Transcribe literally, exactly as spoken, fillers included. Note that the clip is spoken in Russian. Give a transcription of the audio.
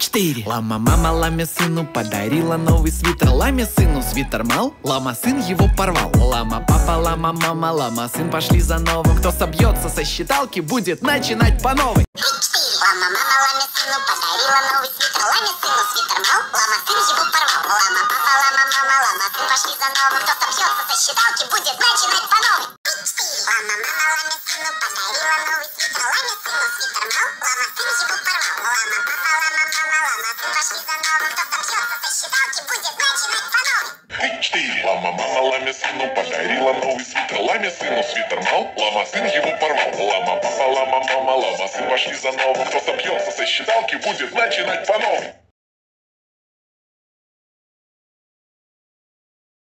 четыре. Лама мама ламе сыну подарила новый свитер. Ламе сыну свитер мал, лама сын его порвал. Лама папа, лама мама, лама сын пошли за новым. Кто собьется со считалки, будет начинать по новой. Лама мама ламе сыну подарила новый свитер. Ламе сыну свитер мал, лама сын его порвал. Лама папа, лама мама, лама сын пошли за новым. Кто собьется со считалки, будет начинать по новой. Лама мама ламе сыну подарила новый свитер. Ламе сыну свитер мал, лама сын его порвал. Лама папа, лама мама, лама сын пошли за новым. Кто собьется со считалки, будет начинать по новой. четыре. Лама мама ламе сыну подарила новый свитер. Ламе сыну свитер мал, лама сын его порвал. Лама папа, лама мама, лама сын пошли за новым. Кто собьется со считалки, будет начинать по новой.